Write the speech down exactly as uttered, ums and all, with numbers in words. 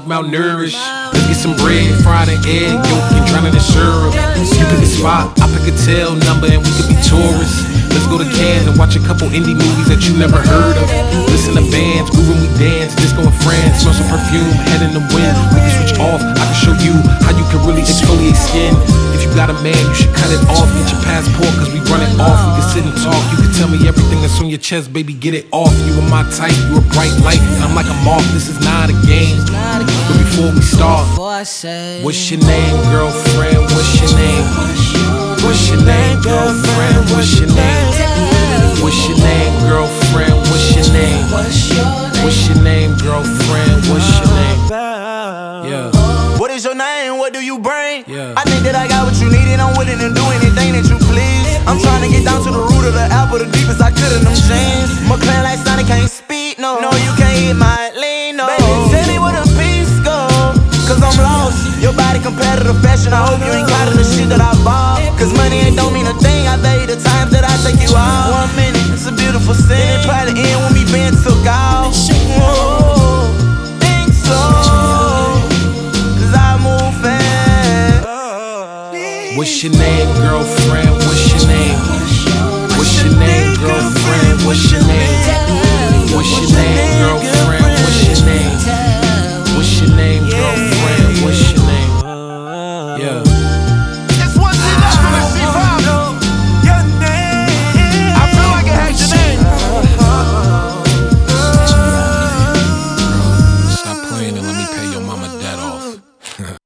malnourished. Let's get some bread, fried an egg, yolk, and drown it in syrup. You pick a spot, I pick a tail number, and we could be tourists. Let's go to Cannes and watch a couple indie movies that you never heard of. Listen to bands, groove when we dance, disco in France, smell some perfume, head in the wind. We can switch off, I can show you how you can really exfoliate skin. If you got a man, you should cut it off. Get your passport, cause we run it off. We can sit and talk, you can tell me everything that's on your chest, baby, get it off. You are my type, you a bright light, and I'm like a moth, this is not a game. But before we start, what's your name, girlfriend, what's your name? What's your name, girlfriend, what's your name? What's your name, girlfriend, what's your name? What's your name, girlfriend, what's your name? Yeah. What is your name, what do you bring? Yeah. I think that I got what you need and I'm willing to do anything that you please. I'm trying to get down to the root of the apple, the deepest I could in them jeans. McLaren like Sonic can't speak, no. No, you can't hit my lean, no. Baby, tell me where the peace go, cause I'm lost. Your body competitive fashion, I hope you ain't caught in the shit that I bought. Cause money ain't don't mean a thing, I bet you the times that I take you out. One minute, it's a beautiful scene, it probably end when me being took out. Whoa, think so, cause I move fast. What's your name, girlfriend, what's your name? What's your name, girlfriend, what's your name? What's your name, girlfriend, what's your name? What's your name, girlfriend, what's your name? Yeah. It's one thing I wanna see from your name. I feel like it has your name. Stop playing and let me pay your mama debt off.